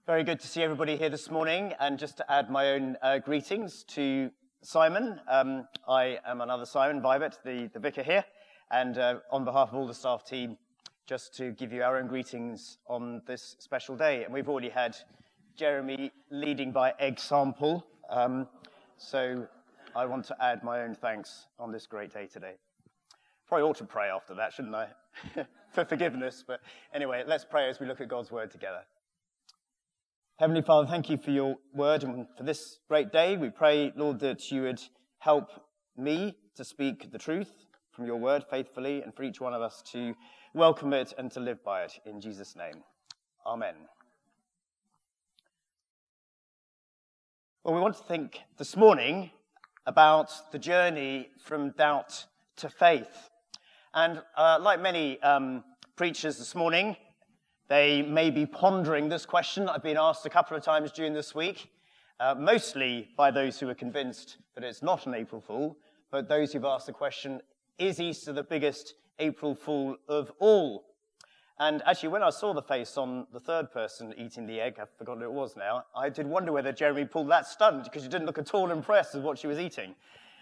Very good to see everybody here this morning, and just to add my own greetings to Simon. I am another Simon Vibert, the vicar here, and on behalf of all the staff team, just to give you our own greetings on this special day. And we've already had Jeremy leading by example, so I want to add my own thanks on this great day today. Probably ought to pray after that, shouldn't I? For forgiveness, but anyway, let's pray as we look at God's word together. Heavenly Father, thank you for your word and for this great day. We pray, Lord, that you would help me to speak the truth from your word faithfully, and for each one of us to welcome it and to live by it. In Jesus' name, amen. Well, we want to think this morning about the journey from doubt to faith. And like many preachers this morning, they may be pondering this question. I've been asked a couple of times during this week, mostly by those who are convinced that it's not an April Fool, but those who've asked the question, is Easter the biggest April Fool of all? And actually, when I saw the face on the third person eating the egg, I've forgotten who it was now, I did wonder whether Jeremy pulled that stunt, because she didn't look at all impressed with what she was eating.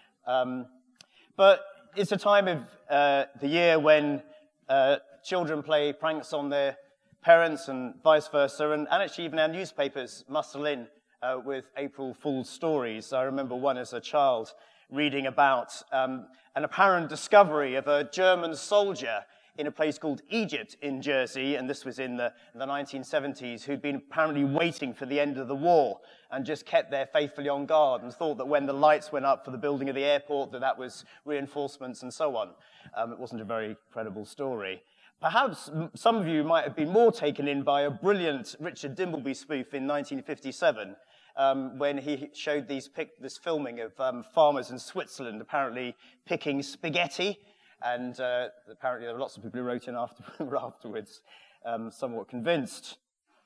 But it's a time of the year when children play pranks on their parents and vice versa, and actually even our newspapers muscle in with April Fool's stories. I remember one as a child reading about an apparent discovery of a German soldier in a place called Egypt in Jersey, and this was in the 1970s, who'd been apparently waiting for the end of the war and just kept there faithfully on guard and thought that when the lights went up for the building of the airport that was reinforcements and so on. It wasn't a very credible story. Perhaps some of you might have been more taken in by a brilliant Richard Dimbleby spoof in 1957 when he showed this filming of farmers in Switzerland apparently picking spaghetti. And apparently there were lots of people who wrote in afterwards, somewhat convinced.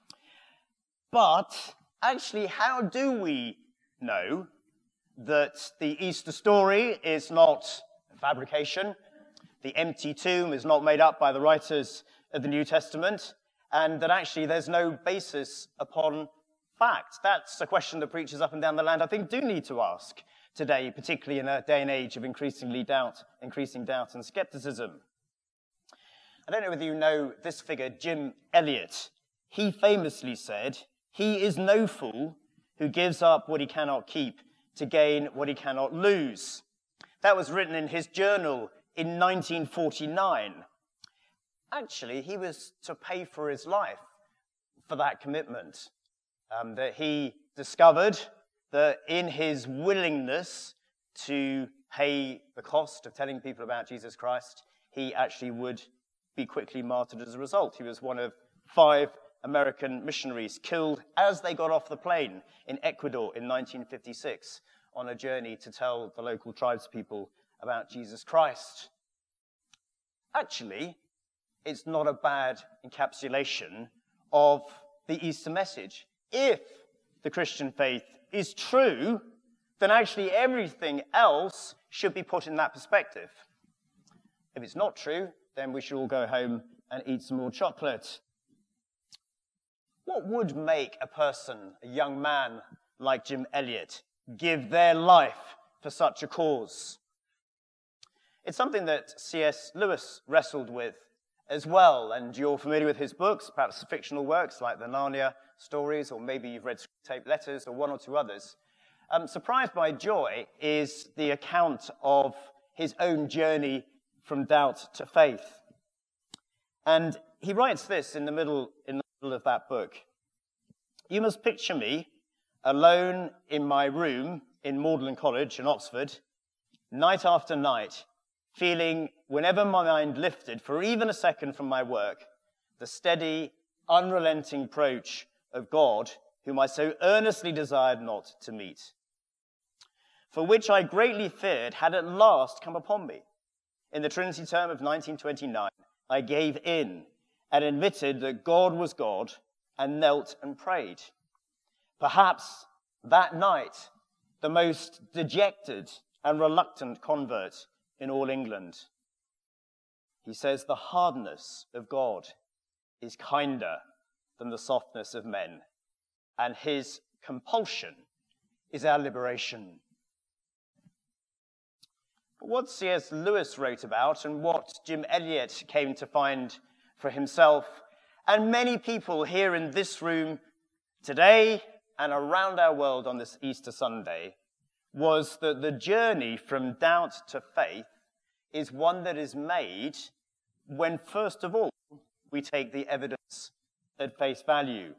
But actually, how do we know that the Easter story is not a fabrication? The empty tomb is not made up by the writers of the New Testament, and that actually there's no basis upon fact? That's a question that preachers up and down the land, I think, do need to ask today, particularly in a day and age of increasing doubt and skepticism. I don't know whether you know this figure, Jim Elliot. He famously said, "He is no fool who gives up what he cannot keep to gain what he cannot lose." That was written in his journal in 1949. Actually, he was to pay for his life for that commitment. That he discovered that in his willingness to pay the cost of telling people about Jesus Christ, he actually would be quickly martyred as a result. He was one of 5 American missionaries killed as they got off the plane in Ecuador in 1956 on a journey to tell the local tribespeople about Jesus Christ. Actually, it's not a bad encapsulation of the Easter message. If the Christian faith is true, then actually everything else should be put in that perspective. If it's not true, then we should all go home and eat some more chocolate. What would make a person, a young man like Jim Elliot, give their life for such a cause? It's something that C.S. Lewis wrestled with as well, and you're familiar with his books, perhaps fictional works like the Narnia stories, or maybe you've read Tape Letters or one or two others. Surprised by Joy is the account of his own journey from doubt to faith. And he writes this in the middle of that book. "You must picture me alone in my room in Magdalen College in Oxford, night after night, feeling, whenever my mind lifted for even a second from my work, the steady, unrelenting approach of God, whom I so earnestly desired not to meet, for which I greatly feared had at last come upon me. In the Trinity term of 1929, I gave in and admitted that God was God and knelt and prayed. Perhaps that night, the most dejected and reluctant convert in all England." He says, "The hardness of God is kinder than the softness of men. and his compulsion is our liberation. But what C.S. Lewis wrote about and what Jim Elliot came to find for himself, and many people here in this room today and around our world on this Easter Sunday, was that the journey from doubt to faith is one that is made when, first of all, we take the evidence at face value.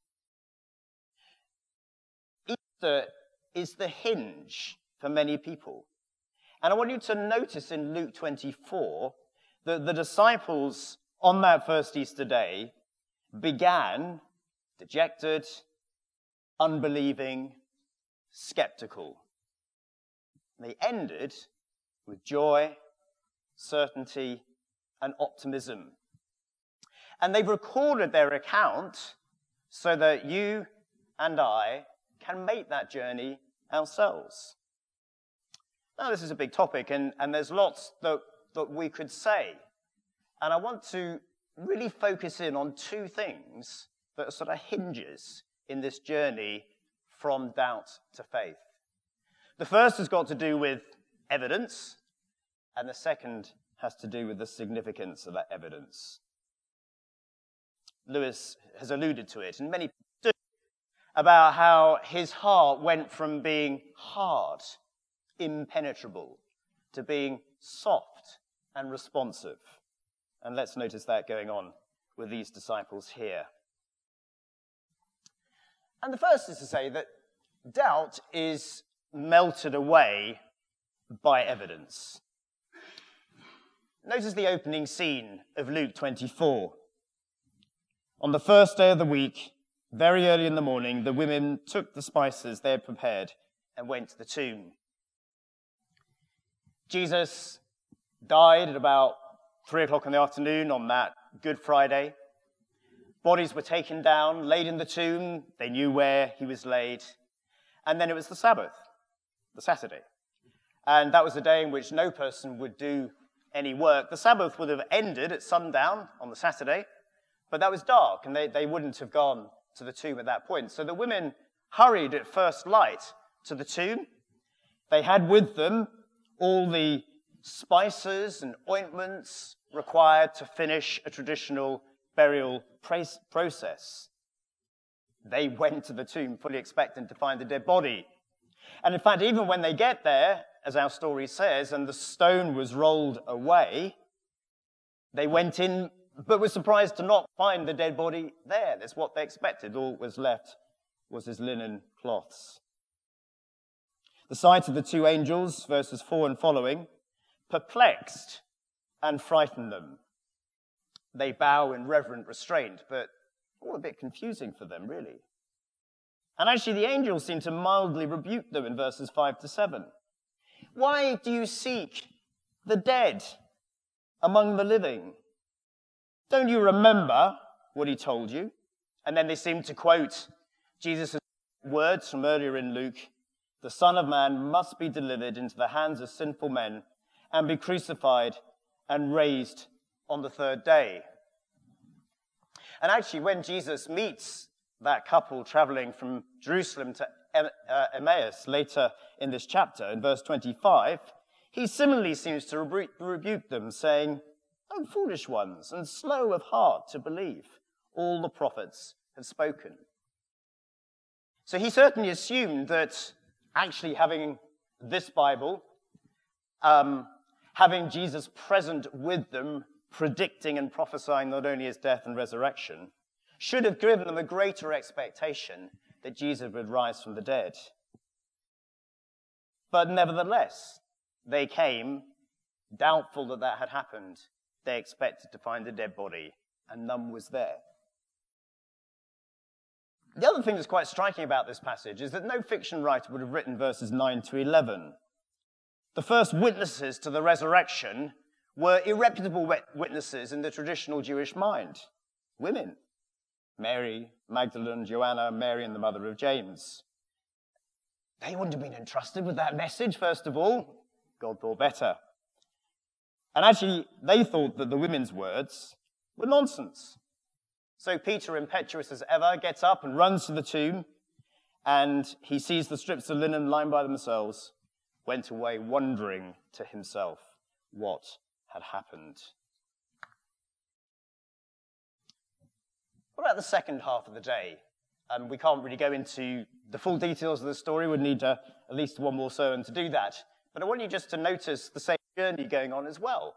Easter is the hinge for many people. And I want you to notice in Luke 24 that the disciples on that first Easter day began dejected, unbelieving, skeptical. They ended with joy, certainty, and optimism. And they've recorded their account so that you and I can make that journey ourselves. Now, this is a big topic, and there's lots that we could say. And I want to really focus in on two things that are sort of hinges in this journey from doubt to faith. The first has got to do with evidence, and the second has to do with the significance of that evidence. Lewis has alluded to it, and many do, about how his heart went from being hard, impenetrable, to being soft and responsive. And let's notice that going on with these disciples here. And the first is to say that doubt is melted away by evidence. Notice the opening scene of Luke 24. On the first day of the week, very early in the morning, the women took the spices they had prepared and went to the tomb. Jesus died at about 3 o'clock in the afternoon on that Good Friday. Bodies were taken down, laid in the tomb. They knew where he was laid. And then it was the Sabbath, the Saturday. And that was a day in which no person would do any work. The Sabbath would have ended at sundown on the Saturday, but that was dark, and they wouldn't have gone to the tomb at that point. So the women hurried at first light to the tomb. They had with them all the spices and ointments required to finish a traditional burial process. They went to the tomb fully expecting to find a dead body. And in fact, even when they get there, as our story says, and the stone was rolled away, they went in, but were surprised to not find the dead body there. That's what they expected. All that was left was his linen cloths. The sight of the two angels, verses 4 and following, perplexed and frightened them. They bow in reverent restraint, but all a bit confusing for them, really. And actually, the angels seem to mildly rebuke them in verses 5 to 7. Why do you seek the dead among the living? Don't you remember what he told you? And then they seem to quote Jesus' words from earlier in Luke. The Son of Man must be delivered into the hands of sinful men and be crucified and raised on the third day. And actually, when Jesus meets that couple traveling from Jerusalem to Emmaus later in this chapter, in verse 25, he similarly seems to rebuke them, saying, "O foolish ones, and slow of heart to believe all the prophets have spoken." So he certainly assumed that actually having this Bible, having Jesus present with them, predicting and prophesying not only his death and resurrection, should have given them a greater expectation that Jesus would rise from the dead. But nevertheless, they came, doubtful that that had happened. They expected to find a dead body, and none was there. The other thing that's quite striking about this passage is that no fiction writer would have written verses 9 to 11. The first witnesses to the resurrection were irreputable witnesses in the traditional Jewish mind. Women. Mary, Magdalene, Joanna, Mary, and the mother of James. They wouldn't have been entrusted with that message, first of all. God thought better. And actually, they thought that the women's words were nonsense. So Peter, impetuous as ever, gets up and runs to the tomb, and he sees the strips of linen lying by themselves, went away wondering to himself what had happened. What about the second half of the day? We can't really go into the full details of the story. We'd need at least one more sermon to do that. But I want you just to notice the same journey going on as well.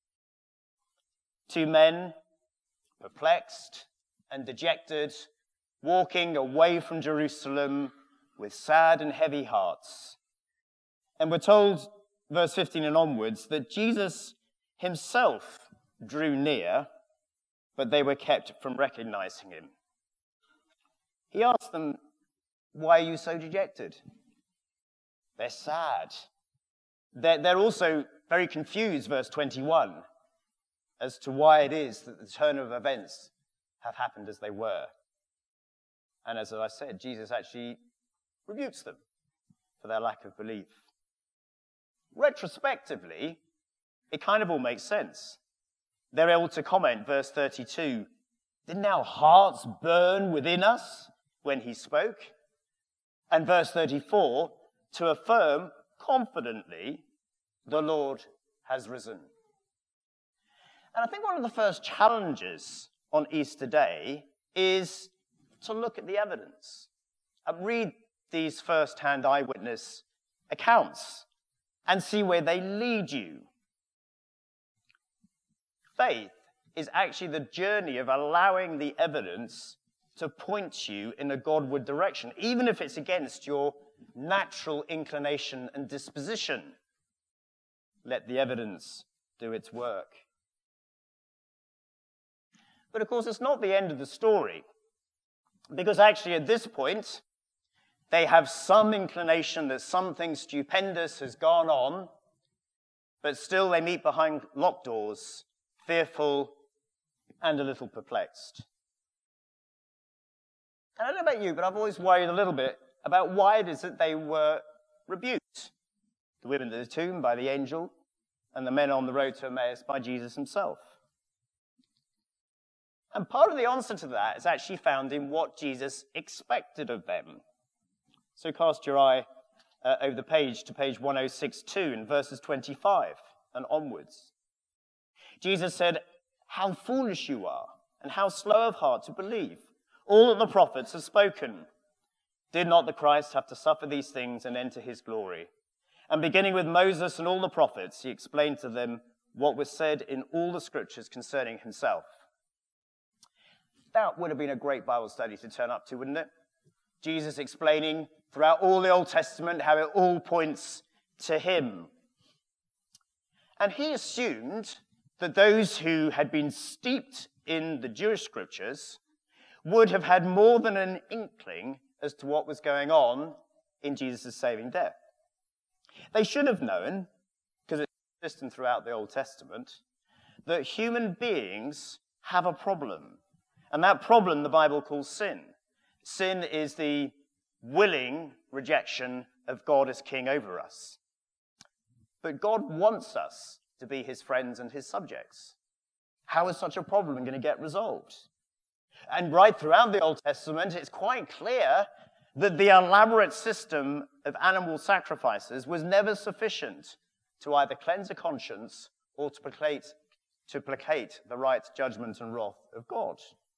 Two men, perplexed and dejected, walking away from Jerusalem with sad and heavy hearts. And we're told, verse 15 and onwards, that Jesus himself drew near, but they were kept from recognizing him. He asked them, "Why are you so dejected?" They're sad. They're also very confused, verse 21, as to why it is that the turn of events have happened as they were. And as I said, Jesus actually rebukes them for their lack of belief. Retrospectively, it kind of all makes sense. They're able to comment, verse 32, "Didn't our hearts burn within us when he spoke?" And verse 34, to affirm confidently, "The Lord has risen." And I think one of the first challenges on Easter Day is to look at the evidence and read these first-hand eyewitness accounts and see where they lead you. Faith is actually the journey of allowing the evidence to point you in a Godward direction, even if it's against your natural inclination and disposition. Let the evidence do its work. But of course, it's not the end of the story, because actually at this point, they have some inclination that something stupendous has gone on, but still they meet behind locked doors, fearful and a little perplexed. And I don't know about you, but I've always worried a little bit about why it is that they were rebuked. The women at the tomb by the angel, and the men on the road to Emmaus by Jesus himself. And part of the answer to that is actually found in what Jesus expected of them. So cast your eye over the page to page 1062 in verses 25 and onwards. Jesus said, "How foolish you are, and how slow of heart to believe all that the prophets have spoken. Did not the Christ have to suffer these things and enter his glory? And beginning with Moses and all the prophets, he explained to them what was said in all the scriptures concerning himself." That would have been a great Bible study to turn up to, wouldn't it? Jesus explaining throughout all the Old Testament how it all points to him. And he assumed that those who had been steeped in the Jewish scriptures would have had more than an inkling as to what was going on in Jesus' saving death. They should have known, because it's consistent throughout the Old Testament, that human beings have a problem. And that problem the Bible calls sin. Sin is the willing rejection of God as king over us. But God wants us to be his friends and his subjects. How is such a problem going to get resolved? And right throughout the Old Testament, it's quite clear that the elaborate system of animal sacrifices was never sufficient to either cleanse a conscience or to placate the right judgment and wrath of God.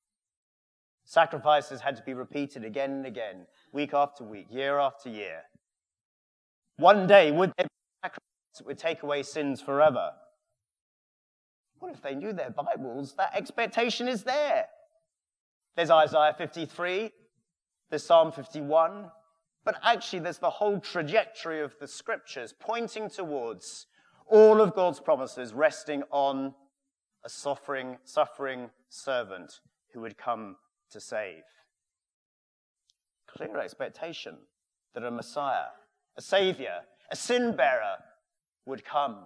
Sacrifices had to be repeated again and again, week after week, year after year. One day, would there be a sacrifice that would take away sins forever? Well, if they knew their Bibles, that expectation is there. There's Isaiah 53, there's Psalm 51, but actually there's the whole trajectory of the scriptures pointing towards all of God's promises resting on a suffering servant who would come to save. Clear expectation that a Messiah, a Savior, a sin-bearer would come.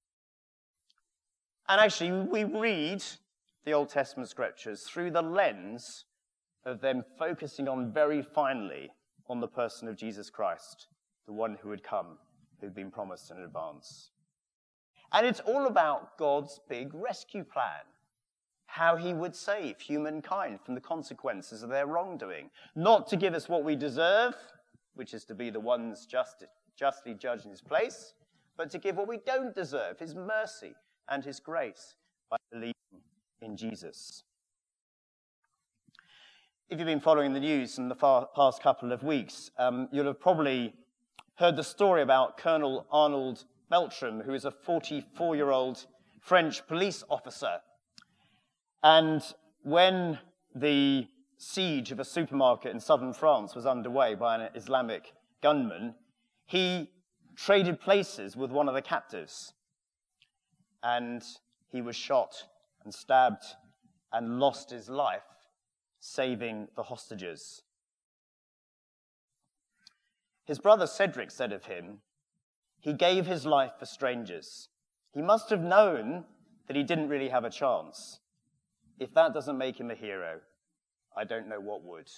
And actually, we read the Old Testament scriptures through the lens of them focusing on very finely on the person of Jesus Christ, the one who would come, who'd been promised in advance. And it's all about God's big rescue plan. how he would save humankind from the consequences of their wrongdoing. Not to give us what we deserve, which is to be the ones justly judged in his place, but to give what we don't deserve, his mercy and his grace, by believing in Jesus. If you've been following the news in the past couple of weeks, you'll have probably heard the story about Colonel Arnold Beltrame, who is a 44-year-old French police officer. And when the siege of a supermarket in southern France was underway by an Islamic gunman, he traded places with one of the captives. And he was shot and stabbed and lost his life, saving the hostages. His brother Cedric said of him, "He gave his life for strangers. He must have known that he didn't really have a chance. If that doesn't make him a hero, I don't know what would."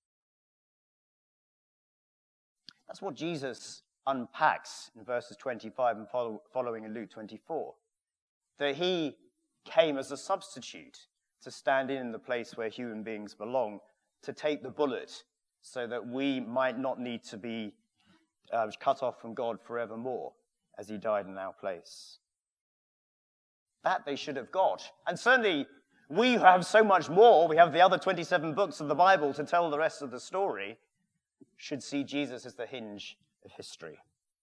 That's what Jesus unpacks in verses 25 and following in Luke 24. That he came as a substitute to stand in the place where human beings belong, to take the bullet so that we might not need to be cut off from God forevermore as he died in our place. That they should have got. And certainly we have so much more. We have the other 27 books of the Bible to tell the rest of the story. Should see Jesus as the hinge of history.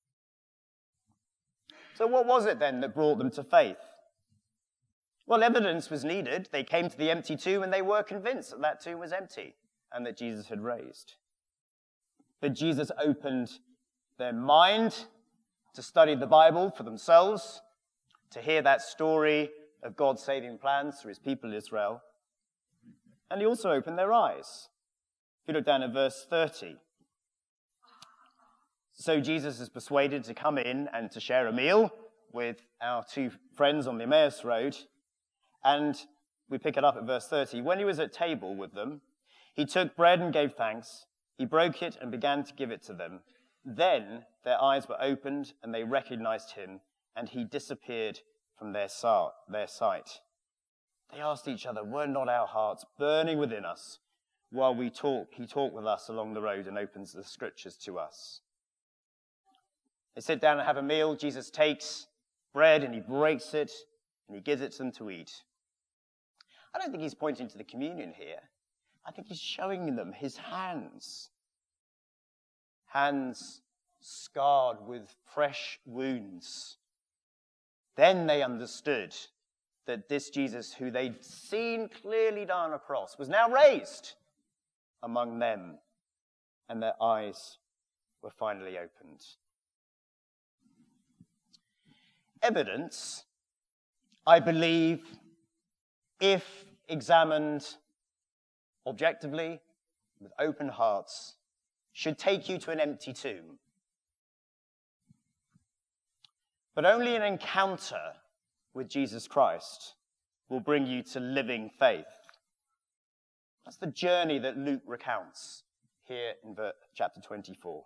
So what was it then that brought them to faith? Well, evidence was needed. They came to the empty tomb and they were convinced that that tomb was empty and that Jesus had raised. But Jesus opened their mind to study the Bible for themselves, to hear that story of God's saving plans for his people Israel. And he also opened their eyes. If you look down at verse 30. So Jesus is persuaded to come in and to share a meal with our two friends on the Emmaus Road. And we pick it up at verse 30. When he was at table with them, he took bread and gave thanks. He broke it and began to give it to them. Then their eyes were opened and they recognized him, and he disappeared from their sight. They asked each other, "Were not our hearts burning within us while he talked with us along the road and opens the scriptures to us?" They sit down and have a meal. Jesus takes bread and he breaks it and he gives it to them to eat. I don't think he's pointing to the communion here. I think he's showing them his hands. Hands scarred with fresh wounds. Then they understood that this Jesus, who they'd seen clearly down a cross, was now raised among them, and their eyes were finally opened. Evidence, I believe, if examined objectively, with open hearts, should take you to an empty tomb. But only an encounter with Jesus Christ will bring you to living faith. That's the journey that Luke recounts here in chapter 24.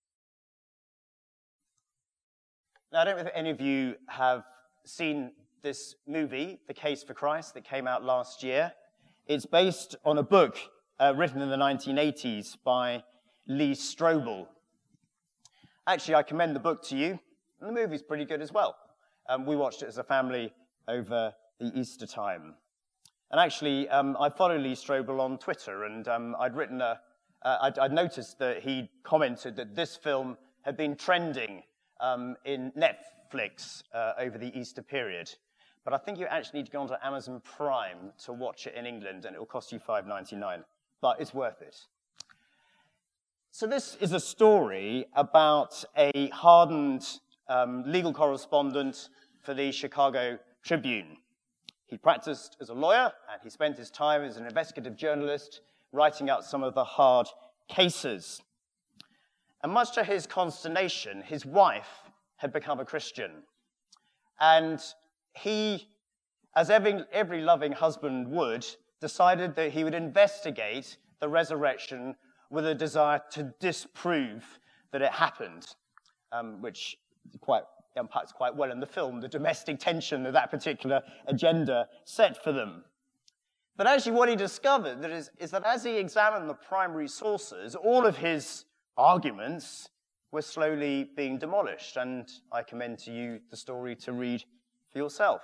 Now, I don't know if any of you have seen this movie, The Case for Christ, that came out last year. It's based on a book written in the 1980s by Lee Strobel. Actually, I commend the book to you, and the movie's pretty good as well. We watched it as a family over the Easter time. And actually, I follow Lee Strobel on Twitter, and I'd noticed that he commented that this film had been trending in Netflix over the Easter period. But I think you actually need to go onto Amazon Prime to watch it in England, and it will cost you $5.99. But it's worth it. So this is a story about a hardened legal correspondent for the Chicago Tribune. He practiced as a lawyer, and he spent his time as an investigative journalist writing out some of the hard cases. And much to his consternation, his wife had become a Christian. And he, as every loving husband would, decided that he would investigate the resurrection with a desire to disprove that it happened, which impacts quite well in the film, the domestic tension that particular agenda set for them. But actually what he discovered is that as he examined the primary sources, all of his arguments were slowly being demolished. And I commend to you the story to read for yourself.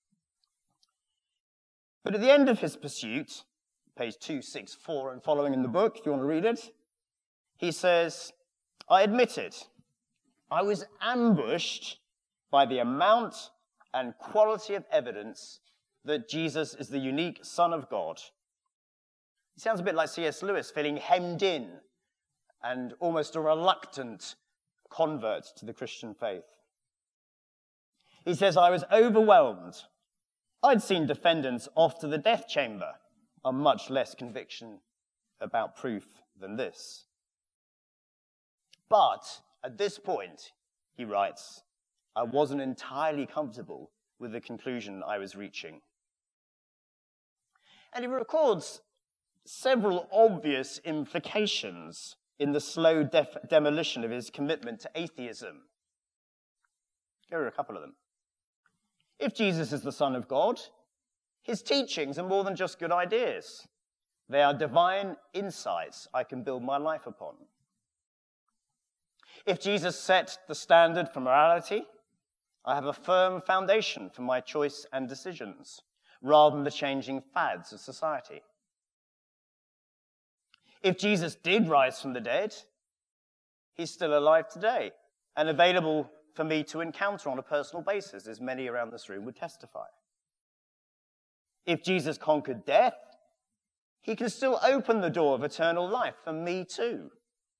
But at the end of his pursuit, page 264 and following in the book, if you want to read it, he says, I admitted I was ambushed by the amount and quality of evidence that Jesus is the unique Son of God. He sounds a bit like C.S. Lewis, feeling hemmed in and almost a reluctant convert to the Christian faith. He says, I was overwhelmed. I'd seen defendants off to the death chamber on much less conviction about proof than this. But at this point, he writes, I wasn't entirely comfortable with the conclusion I was reaching. And he records several obvious implications in the slow demolition of his commitment to atheism. Here are a couple of them. If Jesus is the Son of God, his teachings are more than just good ideas. They are divine insights I can build my life upon. If Jesus set the standard for morality, I have a firm foundation for my choice and decisions, rather than the changing fads of society. If Jesus did rise from the dead, he's still alive today and available for me to encounter on a personal basis, as many around this room would testify. If Jesus conquered death, he can still open the door of eternal life for me too.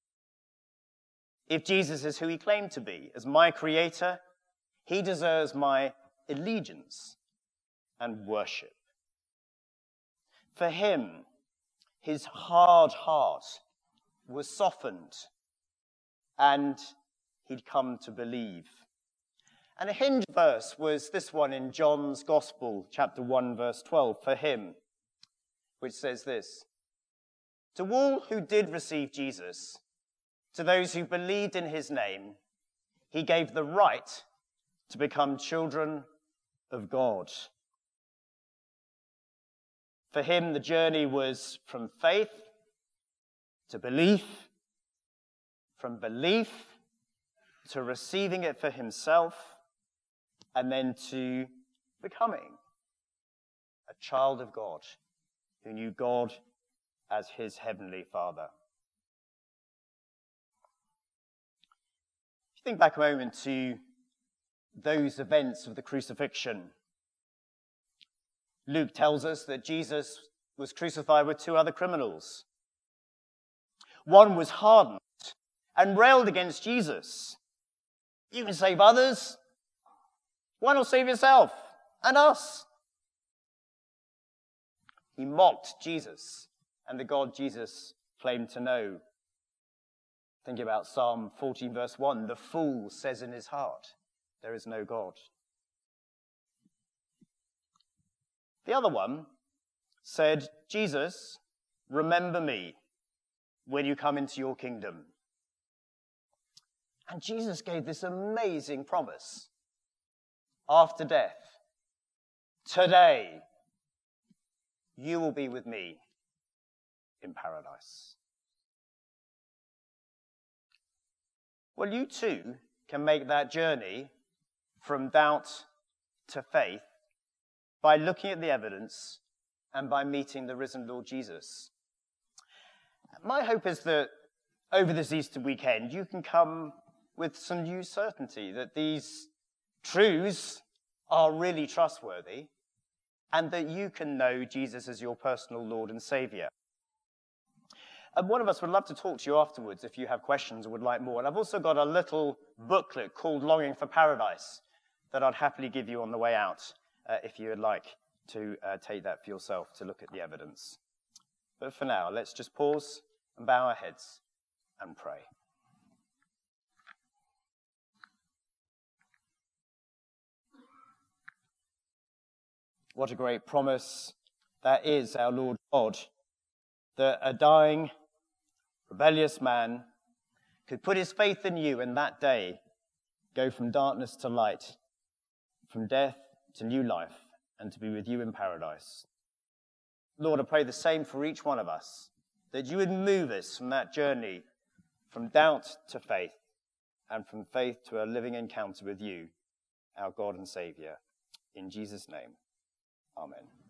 If Jesus is who he claimed to be, as my creator, he deserves my allegiance and worship. For him, his hard heart was softened and he'd come to believe. And a hinge verse was this one in John's Gospel, chapter 1, verse 12, for him, which says this, to all who did receive Jesus, to those who believed in his name, he gave the right to become children of God. For him, the journey was from faith to belief, from belief to receiving it for himself, and then to becoming a child of God who knew God as his heavenly Father. If you think back a moment to those events of the crucifixion, Luke tells us that Jesus was crucified with two other criminals. One was hardened and railed against Jesus. You can save others. Why not save yourself and us? He mocked Jesus and the God Jesus claimed to know. Think about Psalm 14, verse 1. The fool says in his heart, there is no God. The other one said, Jesus, remember me when you come into your kingdom. And Jesus gave this amazing promise. After death, today, you will be with me in paradise. Well, you too can make that journey from doubt to faith by looking at the evidence and by meeting the risen Lord Jesus. My hope is that over this Easter weekend, you can come with some new certainty that these truths are really trustworthy and that you can know Jesus as your personal Lord and Savior. And one of us would love to talk to you afterwards if you have questions or would like more. And I've also got a little booklet called Longing for Paradise that I'd happily give you on the way out if you would like to take that for yourself to look at the evidence. But for now, let's just pause and bow our heads and pray. What a great promise that is, our Lord God, that a dying, rebellious man could put his faith in you and that day go from darkness to light, from death to new life, and to be with you in paradise. Lord, I pray the same for each one of us, that you would move us from that journey, from doubt to faith, and from faith to a living encounter with you, our God and Saviour. In Jesus' name, amen.